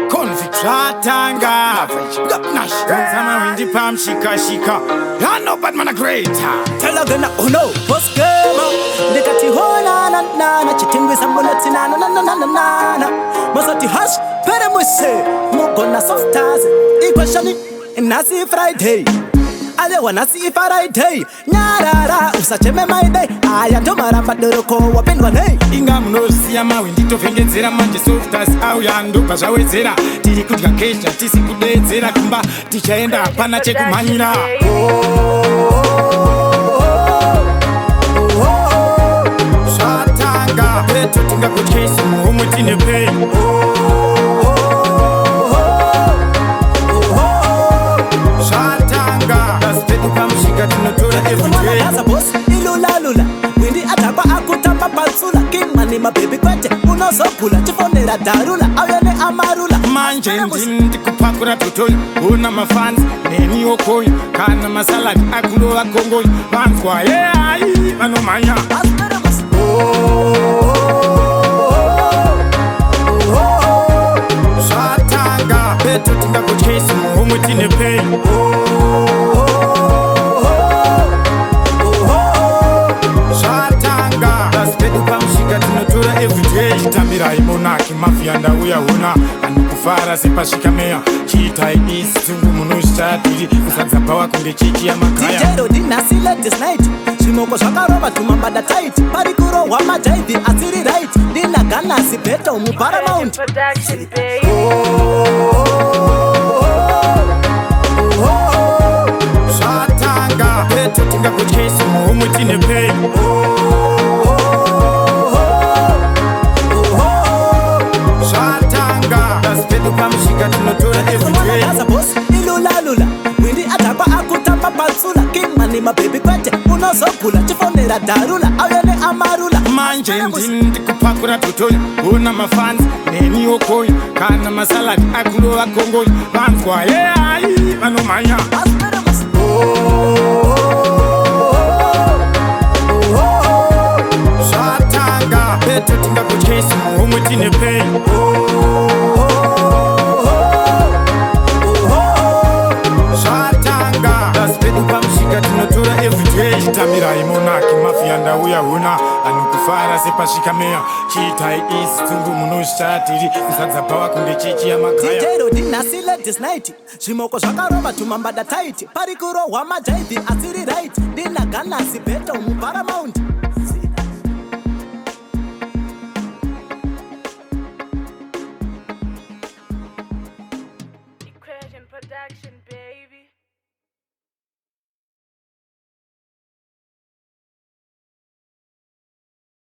Convict Ratanga Nash Zama Windy Palm Shika I know but man a greater Tell again oh no post game Dekati hona na na na chitingwe sambolati na na na na na na Masati hash pere muse Mugona soft as Equation Nasi Friday Ale wana si Friday Nyarara usacheme my day Aya ndomara madoroko wapendwa nei Inga mnosi ya mawe ndito fengezera manje softas au ya ndopa zawezera tiri kudya kesha tisi kudezera kumba tichaenda hapana chekumanyira Shatanga peto tinga kutkesi muhumwe tine pay Shatanga daspedu kamshika tunotora everyday Asa boss ilula lula Windi atakwa akutamba pansula King money my baby kwete Unosokula chifondera darula Auyane amarula Manje ndindi kupakura tutoyo Una mafans neni okoyo Kana masalaki akulo wa kongoyo Vanzwa yeah manomanya Asperamus Shatanga peto tinga kutkesi muhumwe tine pay Shatanga daspedu kamshika tunotora everyday Chitambira imonaki mafia ndauya huna Anukufara sepashika mea Chita isi tungu munoshatiri Kusadza pawa kunge chichi ya makaya Tijero dinasi latest night Shimoko shakaroba tumambada tight Parikuro wa majaithi asiri right Dina ganasi beta umu paramount Production, baby. Shatanga peto tinga kutkesi muhumwe tine pay Shatanga daspedu kamshika tunotora everyday Asa boss ilula lula Windi atakwa akutamba pansula King money my baby kwete Unosokula chifondera darula Auyane amarula Manje ndindi kupakura tutoyo Una mafans neni okoyo Kana masalaki akulo wa kongoyo Vanzwa yeah manomanya Asperamus Shatanga peto tinga kutkesi muhumwe tine pay Shatanga daspedu kamshika tunotora everyday Chitambira imonaki mafia ndauya huna Anukufara sepashika mea Chita isi tungu munoshatiri Kusadza pawa kunge chichi ya makaya Tijero dinasi latest night Shimoko shakaroba tumambada tight Parikuro wa majaithi asiri right Dina ganasi beta umu paramount Equation production, baby.